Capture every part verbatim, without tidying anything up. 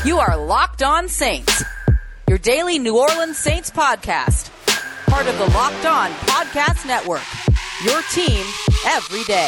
You are Locked On Saints, your daily New Orleans Saints podcast. Part of the Locked On Podcast Network, your team every day.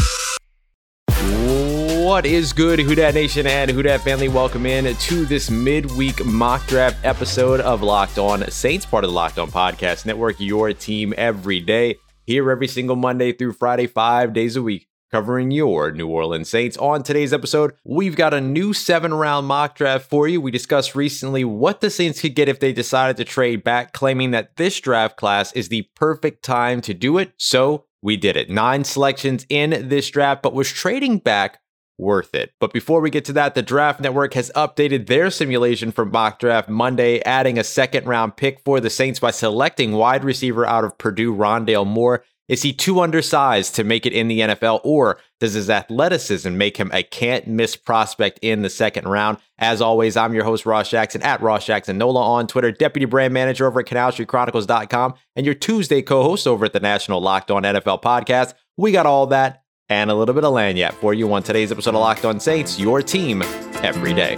What is good, Who Dat Nation and Who Dat family? Welcome in to this midweek mock draft episode of Locked On Saints, part of the Locked On Podcast Network, your team every day. Here every single Monday through Friday, five days a week, covering your New Orleans Saints. On today's episode, we've got a new seven-round mock draft for you. We discussed recently what the Saints could get if they decided to trade back, claiming that this draft class is the perfect time to do it. So we did it. Nine selections in this draft, but was trading back worth it? But before we get to that, the Draft Network has updated their simulation for Mock Draft Monday, adding a second round pick for the Saints by selecting wide receiver out of Purdue, Rondale Moore. Is he too undersized to make it in the N F L, or does his athleticism make him a can't-miss prospect in the second round? As always, I'm your host, Ross Jackson, at Ross Jackson Nola on Twitter, Deputy Brand Manager over at Canal Street Chronicles dot com, and your Tuesday co-host over at the National Locked On N F L Podcast. We got all that and a little bit of lanyard for you on today's episode of Locked On Saints, your team every day.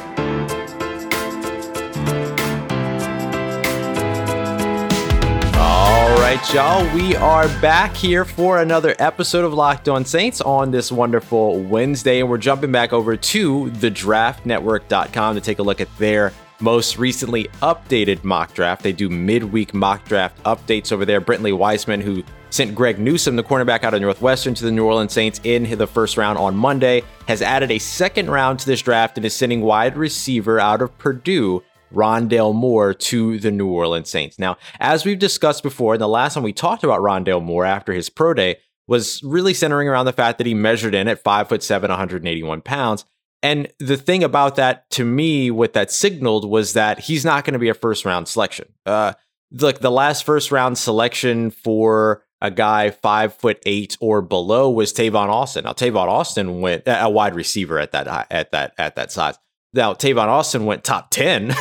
All right, y'all, we are back here for another episode of Locked On Saints on this wonderful Wednesday, and we're jumping back over to the draft network dot com to take a look at their most recently updated mock draft. They do midweek mock draft updates over there. Brentley Weissman, who sent Greg Newsome, the cornerback out of Northwestern, to the New Orleans Saints in the first round on Monday, has added a second round to this draft and is sending wide receiver out of Purdue, Rondale Moore, to the New Orleans Saints. Now, as we've discussed before, the last time we talked about Rondale Moore after his pro day was really centering around the fact that he measured in at five foot seven, one hundred eighty-one pounds. And the thing about that, to me, what that signaled was that he's not going to be a first round selection. Uh, look, the last first round selection for a guy five foot eight or below was Tavon Austin. Now, Tavon Austin went a wide receiver at that at that at that size. Now, Tavon Austin went top ten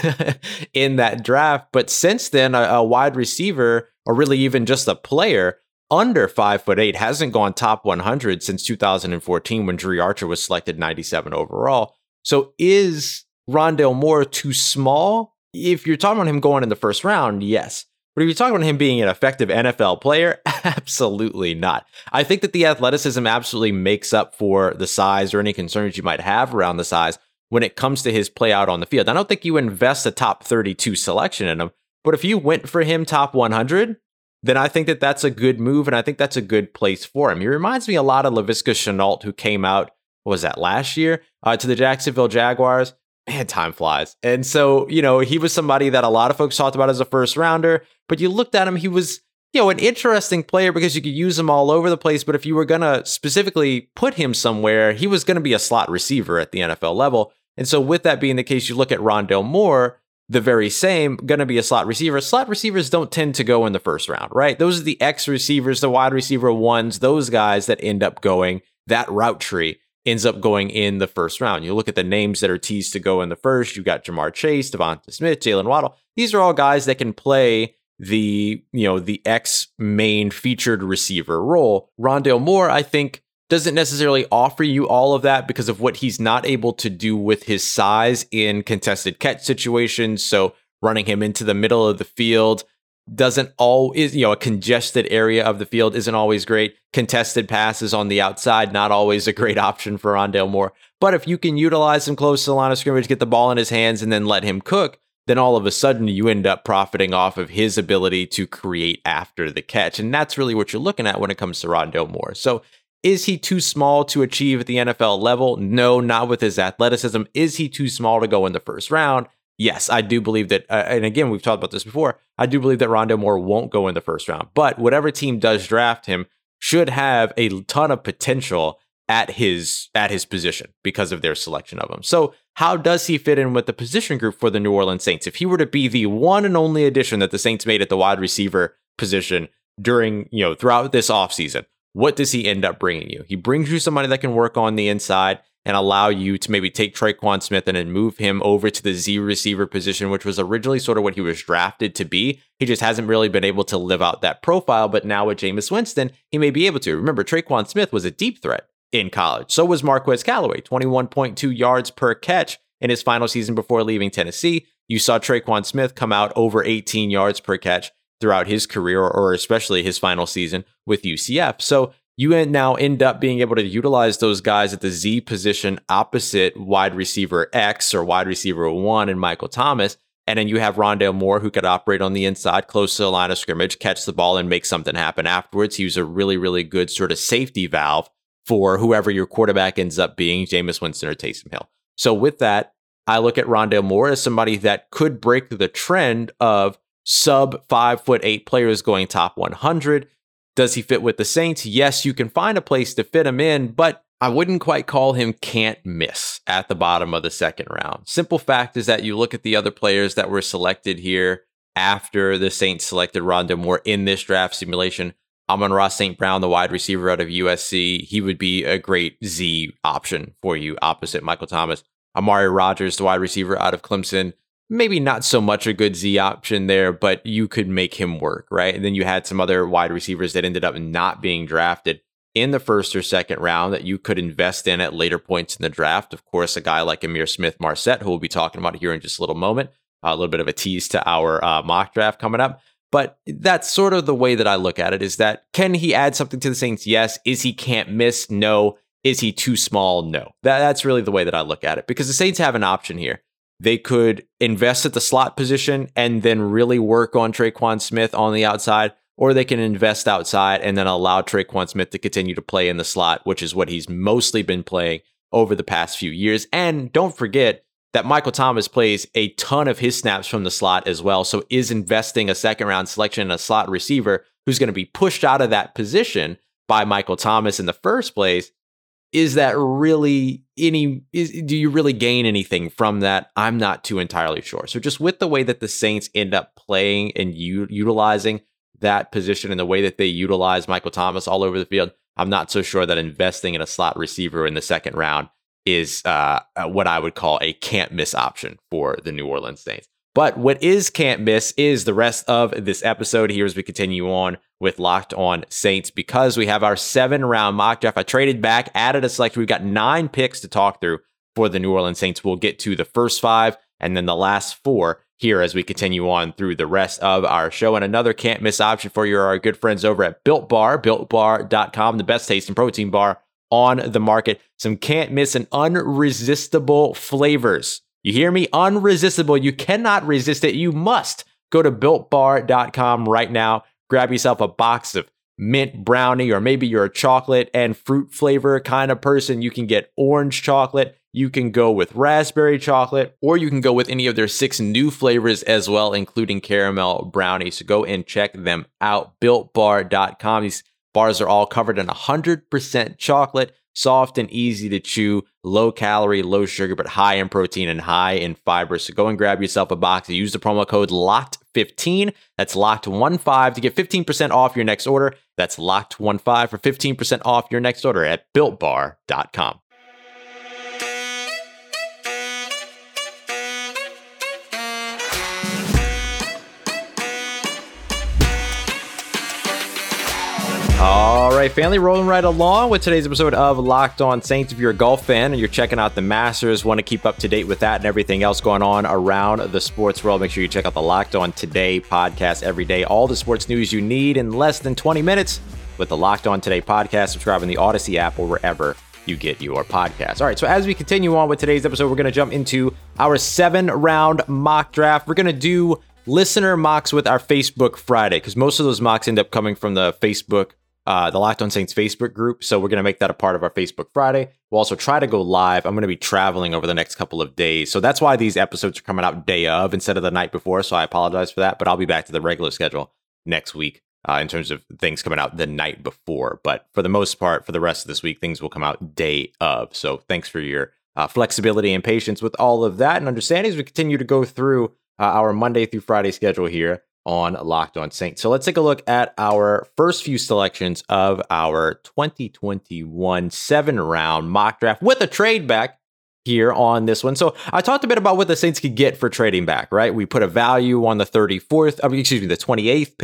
in that draft, but since then, a, a wide receiver, or really even just a player under five foot eight, hasn't gone top one hundred since two thousand fourteen when Dre Archer was selected ninety-seven overall. So, is Rondale Moore too small? If you're talking about him going in the first round, yes. But if you're talking about him being an effective N F L player, absolutely not. I think that the athleticism absolutely makes up for the size or any concerns you might have around the size when it comes to his play out on the field. I don't think you invest a top thirty-two selection in him, but if you went for him top one hundred, then I think that that's a good move, and I think that's a good place for him. He reminds me a lot of Laviska Shenault, who came out, what was that, last year, uh, to the Jacksonville Jaguars. Man, time flies. And so, you know, he was somebody that a lot of folks talked about as a first rounder, but you looked at him, he was, you know, an interesting player because you could use him all over the place. But if you were going to specifically put him somewhere, he was going to be a slot receiver at the N F L level. And so with that being the case, you look at Rondale Moore, the very same, going to be a slot receiver. Slot receivers don't tend to go in the first round, right? Those are the X receivers, the wide receiver ones, those guys that end up going, that route tree ends up going in the first round. You look at the names that are teased to go in the first. You've got Jamar Chase, Devonta Smith, Jalen Waddle. These are all guys that can play the, you know, the X main featured receiver role. Rondale Moore, I think, doesn't necessarily offer you all of that because of what he's not able to do with his size in contested catch situations. So running him into the middle of the field doesn't always, you know, a congested area of the field isn't always great. Contested passes on the outside, not always a great option for Rondale Moore. But if you can utilize him close to the line of scrimmage, get the ball in his hands, and then let him cook, then all of a sudden you end up profiting off of his ability to create after the catch. And that's really what you're looking at when it comes to Rondale Moore. So is he too small to achieve at the N F L level? No, not with his athleticism. Is he too small to go in the first round? Yes, I do believe that, uh, and again, we've talked about this before, I do believe that Rondale Moore won't go in the first round. But whatever team does draft him should have a ton of potential at his at his position because of their selection of him. So how does he fit in with the position group for the New Orleans Saints? If he were to be the one and only addition that the Saints made at the wide receiver position during, you know, throughout this offseason, what does he end up bringing you? He brings you somebody that can work on the inside and allow you to maybe take Tre'Quan Smith and then move him over to the Z receiver position, which was originally sort of what he was drafted to be. He just hasn't really been able to live out that profile, but now with Jameis Winston, he may be able to. Remember, Tre'Quan Smith was a deep threat in college. So was Marquez Callaway, twenty-one point two yards per catch in his final season before leaving Tennessee. You saw Tre'Quan Smith come out over eighteen yards per catch throughout his career, or especially his final season with U C F. So you now end up being able to utilize those guys at the Z position opposite wide receiver X or wide receiver one and Michael Thomas. And then you have Rondale Moore, who could operate on the inside, close to the line of scrimmage, catch the ball and make something happen afterwards. He was a really, really good sort of safety valve for whoever your quarterback ends up being, Jameis Winston or Taysom Hill. So with that, I look at Rondale Moore as somebody that could break the trend of sub five foot eight players going top one hundred. Does he fit with the Saints? Yes, you can find a place to fit him in, but I wouldn't quite call him can't miss at the bottom of the second round. Simple fact is that you look at the other players that were selected here after the Saints selected Rondale Moore in this draft simulation. Amon-Ra Saint Brown, the wide receiver out of U S C, he would be a great Z option for you opposite Michael Thomas. Amari Rodgers, the wide receiver out of Clemson, maybe not so much a good Z option there, but you could make him work, right? And then you had some other wide receivers that ended up not being drafted in the first or second round that you could invest in at later points in the draft. Of course, a guy like Ihmir Smith-Marsette, who we'll be talking about here in just a little moment, a little bit of a tease to our uh, mock draft coming up. But that's sort of the way that I look at it, is that can he add something to the Saints? Yes. Is he can't miss? No. Is he too small? No. That, that's really the way that I look at it, because the Saints have an option here. They could invest at the slot position and then really work on Tre'Quan Smith on the outside, or they can invest outside and then allow Tre'Quan Smith to continue to play in the slot, which is what he's mostly been playing over the past few years. And don't forget that Michael Thomas plays a ton of his snaps from the slot as well. So is investing a second round selection in a slot receiver who's going to be pushed out of that position by Michael Thomas in the first place, is that really any, is, do you really gain anything from that? I'm not too entirely sure. So just with the way that the Saints end up playing and u- utilizing that position and the way that they utilize Michael Thomas all over the field, I'm not so sure that investing in a slot receiver in the second round is uh, what I would call a can't miss option for the New Orleans Saints. But what is can't miss is the rest of this episode here as we continue on with Locked On Saints, because we have our seven round mock draft. I traded back, added a selection. We've got nine picks to talk through for the New Orleans Saints. We'll get to the first five and then the last four here as we continue on through the rest of our show. And another can't miss option for you are our good friends over at Built Bar, built bar dot com, the best tasting protein bar on the market. Some can't miss and unresistible flavors. You hear me? Unresistible. You cannot resist it. You must go to built bar dot com right now. Grab yourself a box of mint brownie, or maybe you're a chocolate and fruit flavor kind of person. You can get orange chocolate. You can go with raspberry chocolate, or you can go with any of their six new flavors as well, including caramel brownie. So go and check them out. built bar dot com. These bars are all covered in one hundred percent chocolate, soft and easy to chew, low calorie, low sugar, but high in protein and high in fiber. So go and grab yourself a box and use the promo code locked fifteen. That's locked fifteen to get fifteen percent off your next order. That's locked fifteen for fifteen percent off your next order at built bar dot com. All right, family, rolling right along with today's episode of Locked On Saints. If you're a golf fan and you're checking out the Masters, want to keep up to date with that and everything else going on around the sports world, make sure you check out the Locked On Today podcast every day. All the sports news you need in less than twenty minutes with the Locked On Today podcast. Subscribe in the Odyssey app or wherever you get your podcasts. All right, so as we continue on with today's episode, we're going to jump into our seven-round mock draft. We're going to do listener mocks with our Facebook Friday, because most of those mocks end up coming from the Facebook Uh, the Locked On Saints Facebook group. So we're going to make that a part of our Facebook Friday. We'll also try to go live. I'm going to be traveling over the next couple of days. So that's why these episodes are coming out day of instead of the night before. So I apologize for that, but I'll be back to the regular schedule next week uh, in terms of things coming out the night before. But for the most part, for the rest of this week, things will come out day of. So thanks for your uh, flexibility and patience with all of that and understanding as we continue to go through uh, our Monday through Friday schedule here on Locked On Saints. So let's take a look at our first few selections of our twenty twenty-one seven-round mock draft with a trade back here on this one. So I talked a bit about what the Saints could get for trading back, right? We put a value on the thirty-fourth, I mean, excuse me, the twenty-eighth pick,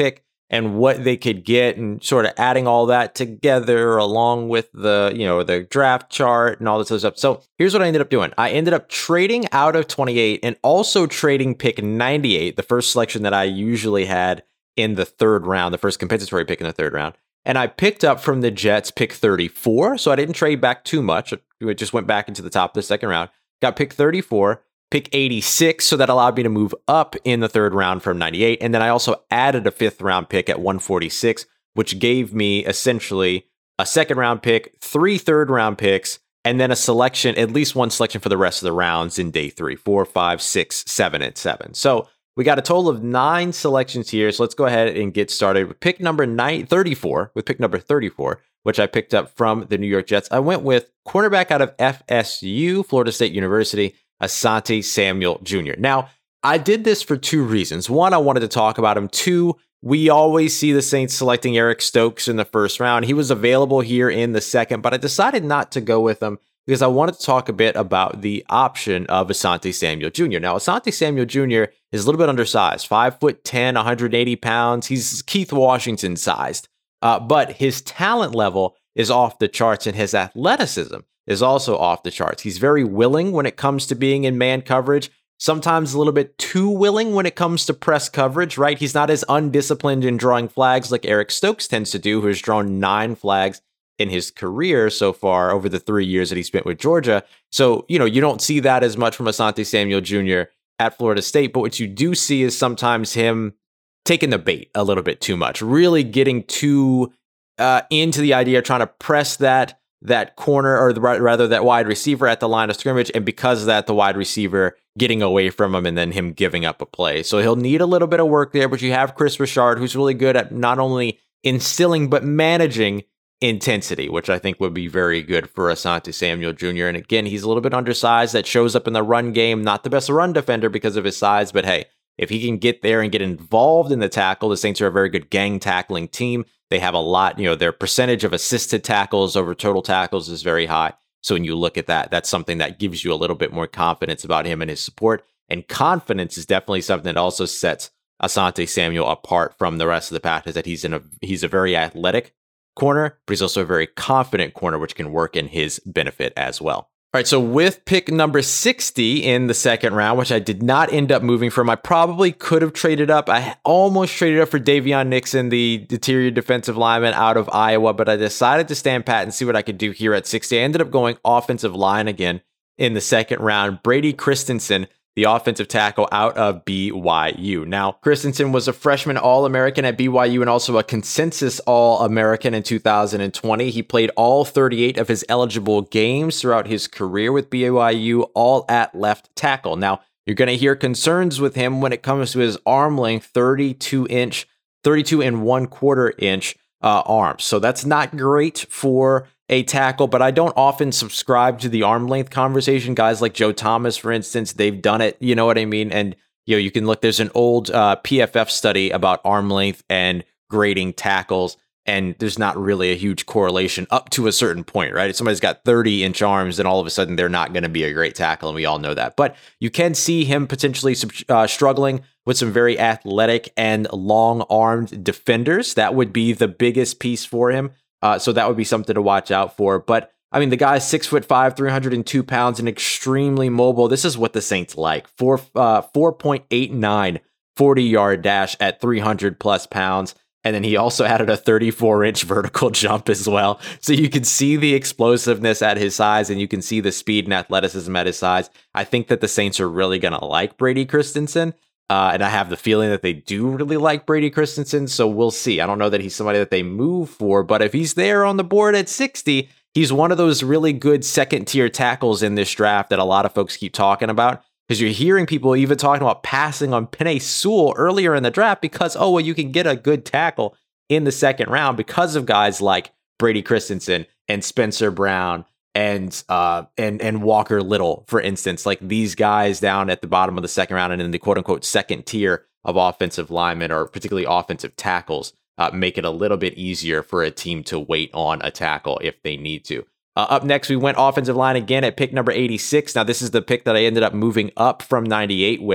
and what they could get, and sort of adding all that together along with the, you know, the draft chart and all this other stuff. So here's what I ended up doing. I ended up trading out of twenty-eight and also trading pick ninety-eight, the first selection that I usually had in the third round, the first compensatory pick in the third round. And I picked up from the Jets pick thirty-four. So I didn't trade back too much. It just went back into the top of the second round. Got pick thirty-four. Pick eighty-six, so that allowed me to move up in the third round from ninety-eight. And then I also added a fifth round pick at one forty-six, which gave me essentially a second round pick, three third round picks, and then a selection, at least one selection for the rest of the rounds in day three, four, five, six, seven, and seven. So we got a total of nine selections here. So let's go ahead and get started with pick number nine, thirty-four, with pick number thirty-four, which I picked up from the New York Jets. I went with cornerback out of F S U, Florida State University, Asante Samuel Junior Now, I did this for two reasons. One, I wanted to talk about him. Two, we always see the Saints selecting Eric Stokes in the first round. He was available here in the second, but I decided not to go with him because I wanted to talk a bit about the option of Asante Samuel Junior Now, Asante Samuel Junior is a little bit undersized, five foot ten, one hundred eighty pounds. He's Keith Washington sized, uh, but his talent level is off the charts, and his athleticism is also off the charts. He's very willing when it comes to being in man coverage, sometimes a little bit too willing when it comes to press coverage, right? He's not as undisciplined in drawing flags like Eric Stokes tends to do, who has drawn nine flags in his career so far over the three years that he spent with Georgia. So, you know, you don't see that as much from Asante Samuel Junior at Florida State, but what you do see is sometimes him taking the bait a little bit too much, really getting too uh, into the idea of trying to press that that corner, or the, rather that wide receiver at the line of scrimmage, and because of that, the wide receiver getting away from him and then him giving up a play. So he'll need a little bit of work there, but you have Chris Richard, who's really good at not only instilling, but managing intensity, which I think would be very good for Asante Samuel Junior And again, he's a little bit undersized. That shows up in the run game. Not the best run defender because of his size, but hey, if he can get there and get involved in the tackle, the Saints are a very good gang tackling team. They have a lot, you know, their percentage of assisted tackles over total tackles is very high. So when you look at that, that's something that gives you a little bit more confidence about him and his support. And confidence is definitely something that also sets Asante Samuel apart from the rest of the pack, is that he's in a he's a very athletic corner, but he's also a very confident corner, which can work in his benefit as well. All right, so with pick number sixty in the second round, which I did not end up moving from, I probably could have traded up. I almost traded up for Davion Nixon, the interior defensive lineman out of Iowa, but I decided to stand pat and see what I could do here at sixty. I ended up going offensive line again in the second round. Brady Christensen, the offensive tackle out of B Y U. Now, Christensen was a freshman All-American at B Y U and also a consensus All-American in two thousand twenty. He played all thirty-eight of his eligible games throughout his career with B Y U, all at left tackle. Now, you're going to hear concerns with him when it comes to his arm length, thirty-two inch, thirty-two and one quarter inch uh, arms. So that's not great for a tackle, but I don't often subscribe to the arm length conversation. Guys like Joe Thomas, for instance, they've done it. You know what I mean? And, you know, you can look, there's an old uh, P F F study about arm length and grading tackles, and there's not really a huge correlation up to a certain point, right? If somebody's got thirty inch arms, then all of a sudden they're not going to be a great tackle, and we all know that. But you can see him potentially uh, struggling with some very athletic and long-armed defenders. That would be the biggest piece for him. Uh, so that would be something to watch out for. But I mean, the guy's six foot five, three hundred two pounds, and extremely mobile. This is what the Saints like. Four, uh, four point eight nine forty yard dash at three hundred plus pounds. And then he also added a thirty-four inch vertical jump as well. So you can see the explosiveness at his size, and you can see the speed and athleticism at his size. I think that the Saints are really going to like Brady Christensen. Uh, and I have the feeling that they do really like Brady Christensen, so we'll see. I don't know that he's somebody that they move for, but if he's there on the board at sixty, he's one of those really good second-tier tackles in this draft that a lot of folks keep talking about, because you're hearing people even talking about passing on Penei Sewell earlier in the draft because, oh, well, you can get a good tackle in the second round because of guys like Brady Christensen and Spencer Brown and uh and and Walker Little, for instance. Like these guys down at the bottom of the second round and in the quote-unquote second tier of offensive linemen, or particularly offensive tackles, uh, make it a little bit easier for a team to wait on a tackle if they need to. Uh, up next, we went offensive line again at pick number eighty-six. Now, this is the pick that I ended up moving up from ninety-eight with.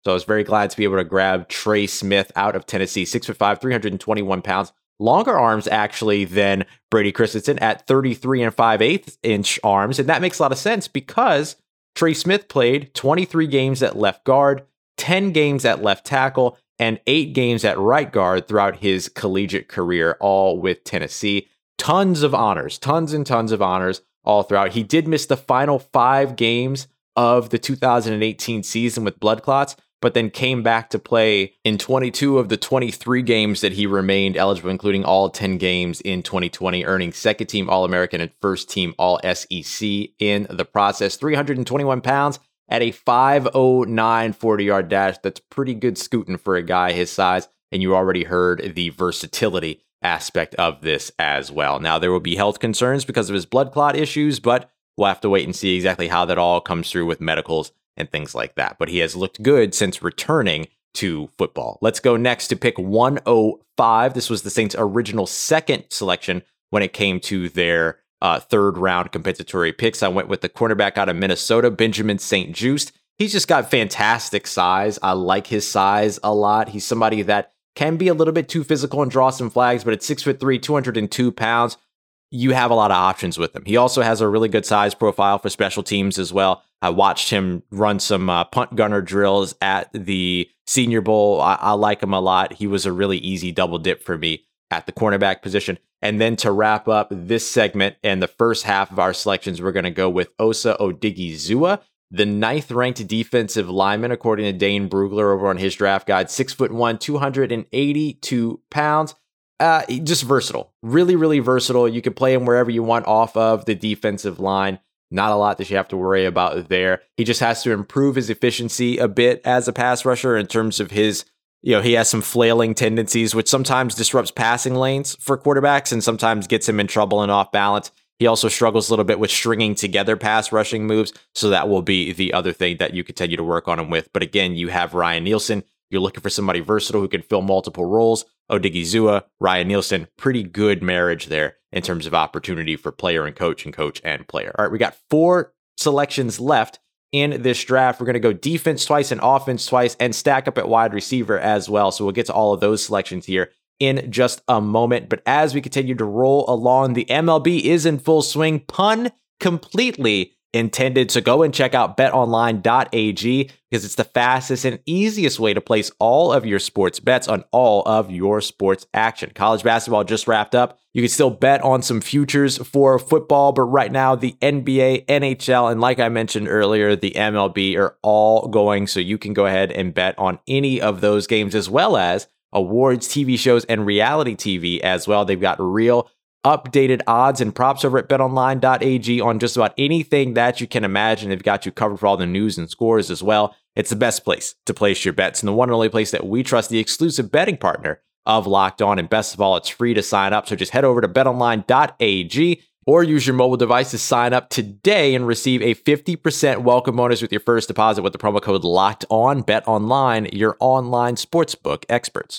So I was very glad to be able to grab Trey Smith out of Tennessee, six foot five, three hundred twenty-one pounds. Longer arms, actually, than Brady Christensen at thirty-three and five eighths inch arms. And that makes a lot of sense because Trey Smith played twenty-three games at left guard, ten games at left tackle, and eight games at right guard throughout his collegiate career, all with Tennessee. Tons of honors, tons and tons of honors all throughout. He did miss the final five games of the two thousand eighteen season with blood clots, but then came back to play in twenty-two of the twenty-three games that he remained eligible, including all ten games in twenty twenty, earning second team All-American and first team All S E C in the process. three hundred twenty-one pounds at a five oh nine forty-yard dash. That's pretty good scooting for a guy his size, and you already heard the versatility aspect of this as well. Now, there will be health concerns because of his blood clot issues, but we'll have to wait and see exactly how that all comes through with medicals and things like that. But he has looked good since returning to football. Let's go next to pick one oh five. This was the Saints' original second selection when it came to their uh, third round compensatory picks. I went with the cornerback out of Minnesota, Benjamin Saint-Juste. He's just got fantastic size. I like his size a lot. He's somebody that can be a little bit too physical and draw some flags, but at six foot three, two hundred two pounds, you have a lot of options with him. He also has a really good size profile for special teams as well. I watched him run some uh, punt gunner drills at the Senior Bowl. I, I like him a lot. He was a really easy double dip for me at the cornerback position. And then to wrap up this segment and the first half of our selections, we're going to go with Osa Odighizuwa, the ninth ranked defensive lineman, according to Dane Brugler over on his draft guide, six foot one, two hundred eighty-two pounds. Uh, just versatile, really, really versatile. You can play him wherever you want off of the defensive line. Not a lot that you have to worry about there. He just has to improve his efficiency a bit as a pass rusher in terms of his, you know, he has some flailing tendencies, which sometimes disrupts passing lanes for quarterbacks and sometimes gets him in trouble and off balance. He also struggles a little bit with stringing together pass rushing moves. So that will be the other thing that you continue to work on him with. But again, you have Ryan Nielsen. You're looking for somebody versatile who can fill multiple roles. Odighizuwa, Ryan Nielsen, pretty good marriage there in terms of opportunity for player and coach and coach and player. All right, we got four selections left in this draft. We're going to go defense twice and offense twice and stack up at wide receiver as well. So we'll get to all of those selections here in just a moment. But as we continue to roll along, the M L B is in full swing, pun completely intended. So go and check out bet online dot a g because it's the fastest and easiest way to place all of your sports bets on all of your sports action. College basketball just wrapped up. You can still bet on some futures for football, but right now the N B A, N H L, and like I mentioned earlier, the M L B are all going. So you can go ahead and bet on any of those games as well as awards, T V shows, and reality T V as well. They've got real updated odds and props over at bet online dot a g on just about anything that you can imagine. They've got you covered for all the news and scores as well. It's the best place to place your bets and the one and only place that we trust, the exclusive betting partner of Locked On. And best of all, it's free to sign up. So just head over to bet online dot a g or use your mobile device to sign up today and receive a fifty percent welcome bonus with your first deposit with the promo code LOCKEDON. BetOnline, your online sportsbook experts.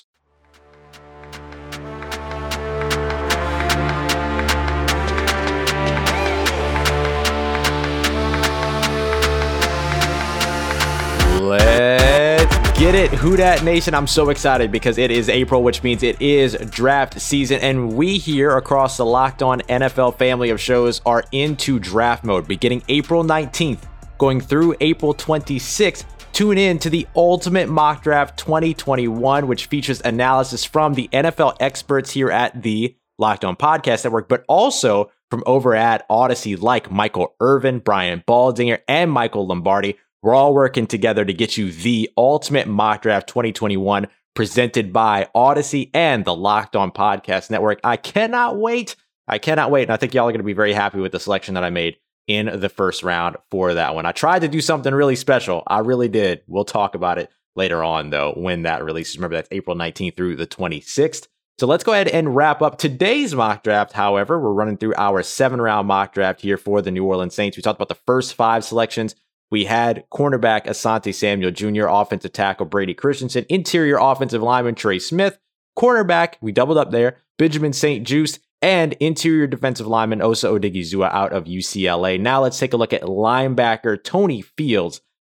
Let's get it, Who Dat Nation. I'm so excited because it is April, which means it is draft season, and we here across the Locked On N F L family of shows are into draft mode beginning April nineteenth, going through April twenty-sixth. Tune in to the Ultimate Mock Draft twenty twenty-one, which features analysis from the N F L experts here at the Locked On Podcast Network, but also from over at Odyssey, like Michael Irvin, Brian Baldinger, and Michael Lombardi. We're all working together to get you the Ultimate Mock Draft twenty twenty-one presented by Odyssey and the Locked On Podcast Network. I cannot wait. I cannot wait. And I think y'all are going to be very happy with the selection that I made in the first round for that one. I tried to do something really special. I really did. We'll talk about it later on, though, when that releases. Remember, that's April nineteenth through the twenty-sixth. So let's go ahead and wrap up today's mock draft. However, we're running through our seven round mock draft here for the New Orleans Saints. We talked about the first five selections. We had cornerback Asante Samuel Junior, offensive tackle Brady Christensen, interior offensive lineman Trey Smith, cornerback, we doubled up there, Benjamin Saint-Juste, and interior defensive lineman Osa Odighizuwa out of U C L A. Now let's take a look at linebacker Tony Fields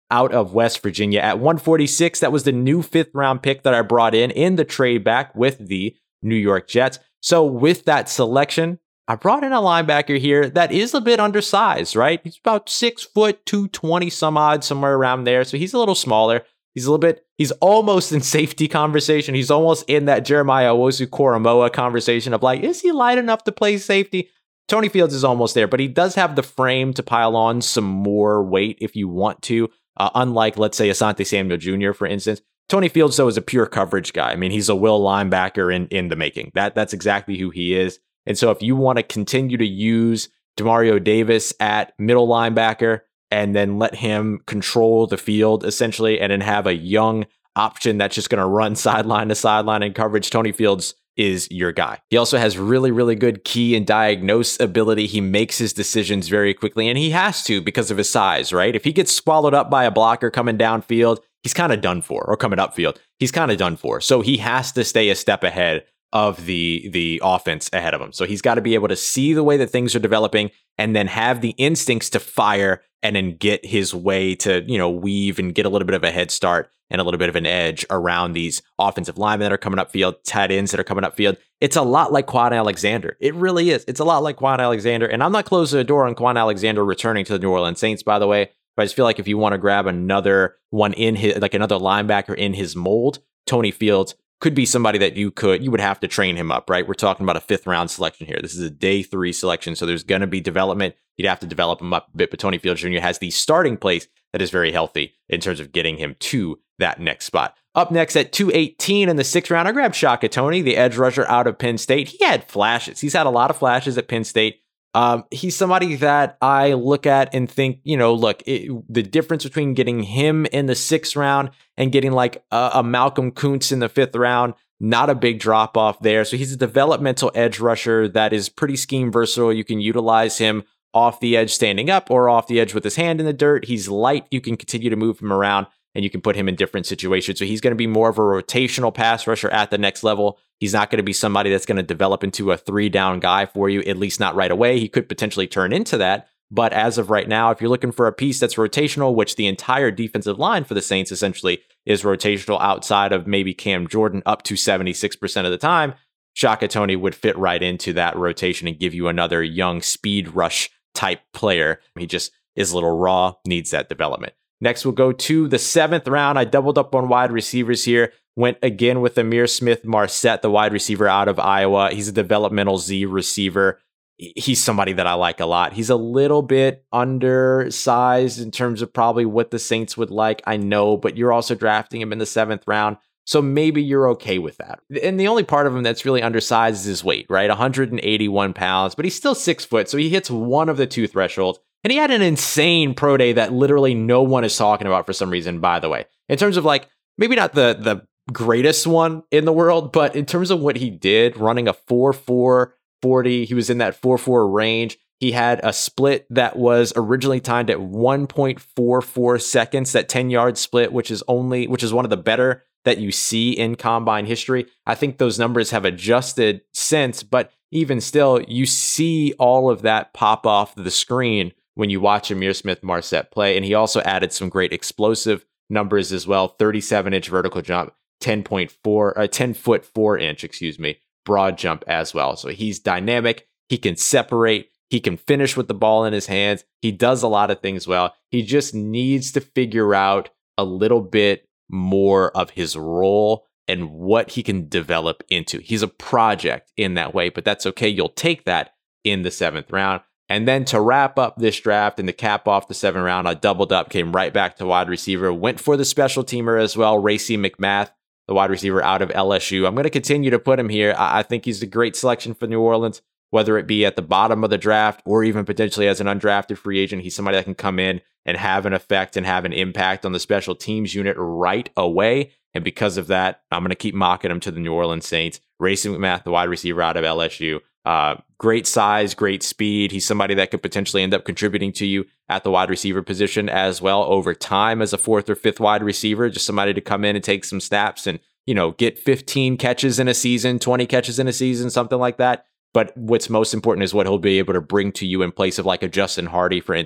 out of West Virginia. At one forty-six, that was the new fifth round pick that I brought in in the trade back with the New York Jets. So with that selection, I brought in a linebacker here that is a bit undersized, right? He's about six foot, two twenty some odd, somewhere around there. So he's a little smaller. He's a little bit, he's almost in safety conversation. He's almost in that Jeremiah Owusu-Koramoah conversation of like, is he light enough to play safety? Tony Fields is almost there, but he does have the frame to pile on some more weight if you want to. Uh, unlike, let's say, Asante Samuel Junior, for instance. Tony Fields, though, is a pure coverage guy. I mean, he's a will linebacker in, in the making. That That's exactly who he is. And so if you want to continue to use Demario Davis at middle linebacker and then let him control the field, essentially, and then have a young option that's just going to run sideline to sideline in coverage, Tony Fields is your guy. He also has really, really good key and diagnose ability. He makes his decisions very quickly, and he has to because of his size, right? If he gets swallowed up by a blocker coming downfield, he's kind of done for, or coming upfield, he's kind of done for. So he has to stay a step ahead of the, the offense ahead of him. So he's got to be able to see the way that things are developing and then have the instincts to fire and then get his way to, you know, weave and get a little bit of a head start and a little bit of an edge around these offensive linemen that are coming upfield, tight ends that are coming upfield. It's a lot like Kwon Alexander. It really is. It's a lot like Kwon Alexander. And I'm not closing the door on Kwon Alexander returning to the New Orleans Saints, by the way. But I just feel like if you want to grab another one in his, like another linebacker in his mold, Tony Fields could be somebody that you could, you would have to train him up, right? We're talking about a fifth round selection here. This is a day three selection. So there's going to be development. You'd have to develop him up a bit, but Tony Fields Junior has the starting place that is very healthy in terms of getting him to that next spot. Up next at two eighteen in the sixth round, I grabbed Shaka Toney, the edge rusher out of Penn State. He had flashes. He's had a lot of flashes at Penn State. Um, he's somebody that I look at and think, you know, look, it, the difference between getting him in the sixth round and getting like a, a Malcolm Kuntz in the fifth round, not a big drop off there. So he's a developmental edge rusher that is pretty scheme versatile. You can utilize him off the edge standing up or off the edge with his hand in the dirt. He's light. You can continue to move him around and you can put him in different situations. So he's going to be more of a rotational pass rusher at the next level. He's not going to be somebody that's going to develop into a three down guy for you, at least not right away. He could potentially turn into that. But as of right now, if you're looking for a piece that's rotational, which the entire defensive line for the Saints essentially is rotational outside of maybe Cam Jordan up to seventy-six percent of the time, Shaka Toney would fit right into that rotation and give you another young speed rush type player. He just is a little raw, needs that development. Next, we'll go to the seventh round. I doubled up on wide receivers here. Went again with Ihmir Smith-Marsette, the wide receiver out of Iowa. He's a developmental Z receiver. He's somebody that I like a lot. He's a little bit undersized in terms of probably what the Saints would like, I know, but you're also drafting him in the seventh round. So maybe you're okay with that. And the only part of him that's really undersized is his weight, right? one hundred eighty-one pounds, but he's still six foot. So he hits one of the two thresholds. And he had an insane pro day that literally no one is talking about for some reason, by the way. In terms of like, maybe not the, the greatest one in the world, but in terms of what he did, running a four four forty, he was in that four four range. He had a split that was originally timed at one point four four seconds, that ten yard split, which is only, which is one of the better that you see in combine history. I think those numbers have adjusted since, but even still, you see all of that pop off the screen when you watch Ihmir Smith-Marsette play. And he also added some great explosive numbers as well. thirty-seven inch vertical jump, ten point four, uh, ten foot four inch, excuse me, broad jump as well. So he's dynamic. He can separate. He can finish with the ball in his hands. He does a lot of things well. He just needs to figure out a little bit more of his role and what he can develop into. He's a project in that way, but that's okay. You'll take that in the seventh round. And then to wrap up this draft and to cap off the seventh round, I doubled up, came right back to wide receiver, went for the special teamer as well, Racey McMath, the wide receiver out of L S U. I'm going to continue to put him here. I think he's a great selection for New Orleans, whether it be at the bottom of the draft or even potentially as an undrafted free agent. He's somebody that can come in and have an effect and have an impact on the special teams unit right away. And because of that, I'm going to keep mocking him to the New Orleans Saints. Racey McMath, the wide receiver out of L S U. Uh, great size, great speed. He's somebody that could potentially end up contributing to you at the wide receiver position as well over time as a fourth or fifth wide receiver. Just somebody to come in and take some snaps and, you know, get fifteen catches in a season, twenty catches in a season, something like that. But what's most important is what he'll be able to bring to you in place of like a Justin Hardy, for instance,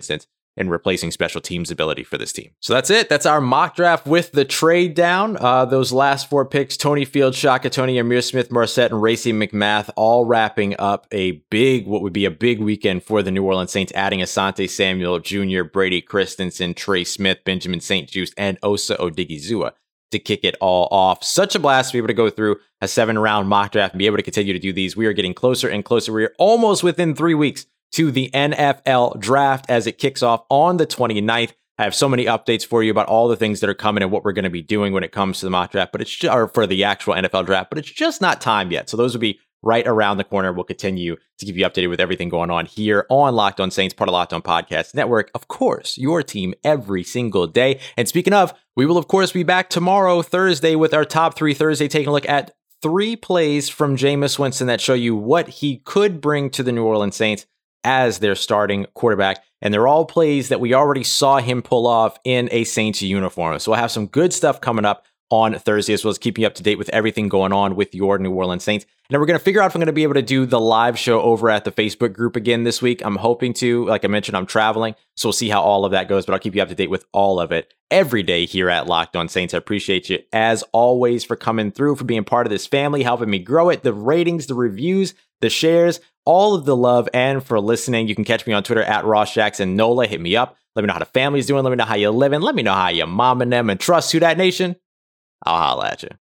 and replacing special teams ability for this team. So that's it. That's our mock draft with the trade down. Uh, those last four picks, Tony Fields, Shaka Toney, Amir Smith-Marset, and Racey McMath, all wrapping up a big, what would be a big weekend for the New Orleans Saints, adding Asante Samuel Junior, Brady Christensen, Trey Smith, Benjamin Saint-Juste, and Osa Odigizua to kick it all off. Such a blast to be able to go through a seven-round mock draft and be able to continue to do these. We are getting closer and closer. We are almost within three weeks to the N F L draft as it kicks off on the twenty-ninth. I have so many updates for you about all the things that are coming and what we're going to be doing when it comes to the mock draft, but it's just, or for the actual N F L draft, but it's just not time yet. So those will be right around the corner. We'll continue to keep you updated with everything going on here on Locked On Saints, part of Locked On Podcast Network. Of course, your team every single day. And speaking of, we will of course be back tomorrow, Thursday, with our top three Thursday, taking a look at three plays from Jameis Winston that show you what he could bring to the New Orleans Saints as their starting quarterback. And they're all plays that we already saw him pull off in a Saints uniform. So we'll have some good stuff coming up on Thursday, as well as keeping you up to date with everything going on with your New Orleans Saints. And then we're going to figure out if I'm going to be able to do the live show over at the Facebook group again this week. I'm hoping to. Like I mentioned, I'm traveling, so we'll see how all of that goes, but I'll keep you up to date with all of it every day here at Locked On Saints. I appreciate you, as always, for coming through, for being part of this family, helping me grow it, the ratings, the reviews, the shares, all of the love, and for listening. You can catch me on Twitter at Ross Jackson Nola. Hit me up. Let me know how the family's doing. Let me know how you're living. Let me know how your mom and them, and trust to that nation. I'll holla at you.